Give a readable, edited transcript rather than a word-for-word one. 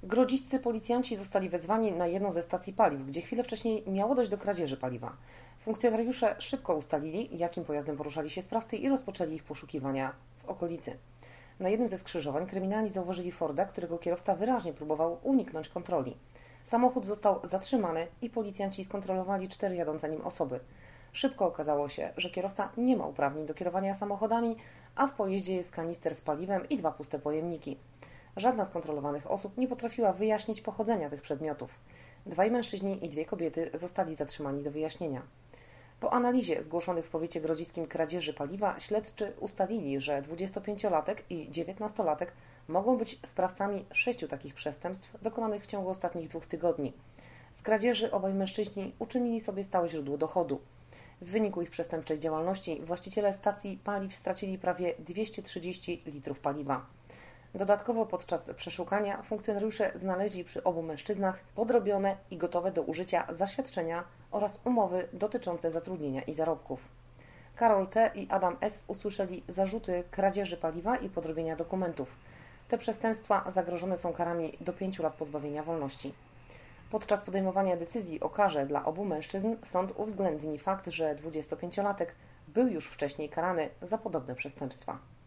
Grodziscy policjanci zostali wezwani na jedną ze stacji paliw, gdzie chwilę wcześniej miało dojść do kradzieży paliwa. Funkcjonariusze szybko ustalili, jakim pojazdem poruszali się sprawcy i rozpoczęli ich poszukiwania w okolicy. Na jednym ze skrzyżowań kryminalni zauważyli Forda, którego kierowca wyraźnie próbował uniknąć kontroli. Samochód został zatrzymany i policjanci skontrolowali 4 jadące nim osoby. Szybko okazało się, że kierowca nie ma uprawnień do kierowania samochodami, a w pojeździe jest kanister z paliwem i 2 puste pojemniki. Żadna z kontrolowanych osób nie potrafiła wyjaśnić pochodzenia tych przedmiotów. 2 mężczyźni i 2 kobiety zostali zatrzymani do wyjaśnienia. Po analizie zgłoszonych w powiecie grodziskim kradzieży paliwa śledczy ustalili, że 25-latek i 19-latek mogą być sprawcami 6 takich przestępstw dokonanych w ciągu ostatnich 2 tygodni. Z kradzieży obaj mężczyźni uczynili sobie stałe źródło dochodu. W wyniku ich przestępczej działalności właściciele stacji paliw stracili prawie 230 litrów paliwa. Dodatkowo podczas przeszukania funkcjonariusze znaleźli przy obu mężczyznach podrobione i gotowe do użycia zaświadczenia oraz umowy dotyczące zatrudnienia i zarobków. Karol T. i Adam S. usłyszeli zarzuty kradzieży paliwa i podrobienia dokumentów. Te przestępstwa zagrożone są karami do 5 lat pozbawienia wolności. Podczas podejmowania decyzji o karze dla obu mężczyzn sąd uwzględni fakt, że 25-latek był już wcześniej karany za podobne przestępstwa.